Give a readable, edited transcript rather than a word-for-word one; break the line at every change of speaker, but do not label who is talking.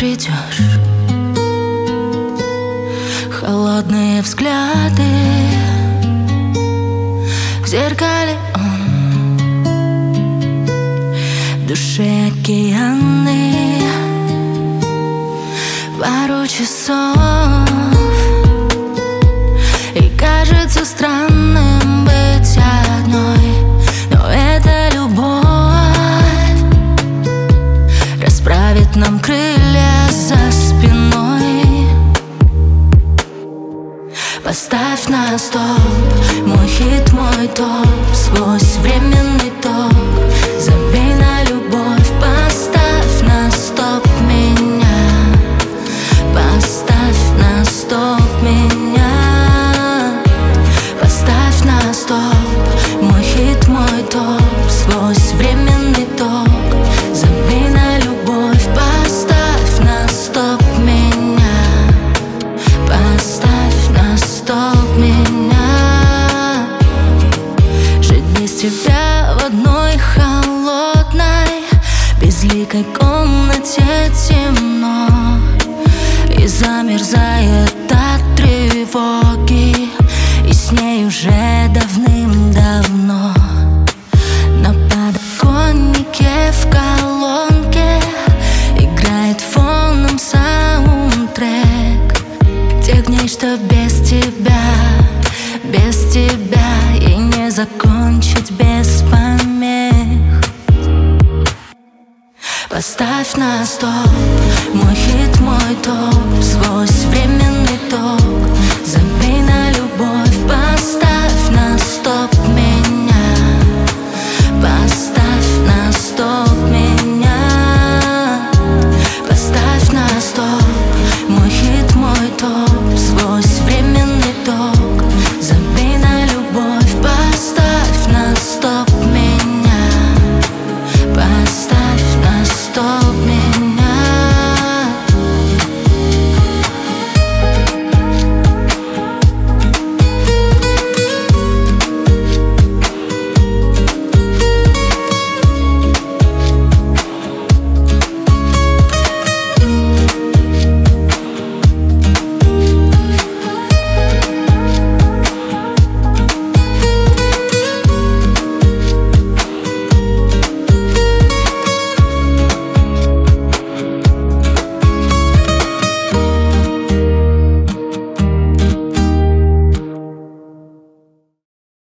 придешь. Холодные взгляды, в зеркале он, в душе океаны, пару часов. И кажется странным быть одной, но эта любовь расправит нам крылья за спиной. Поставь на стоп мой хит, мой топ, сквозь временный ток. Забей на любовь, поставь на стоп меня, поставь на стоп меня. Поставь на стоп мой хит, мой топ, сквозь временный ток. Забей на любовь, поставь на стоп меня, поставь на стоп меня. Жить без тебя в одной холодной, безликой комнате темно, и замерзает от тревоги, и с ней уже давным-давно. На подоконнике в колонке играет фоном саундтрек тех дней, что без тебя и не закончить без помех. Поставь на стоп мой хит, мой топ, сквозь временный ток.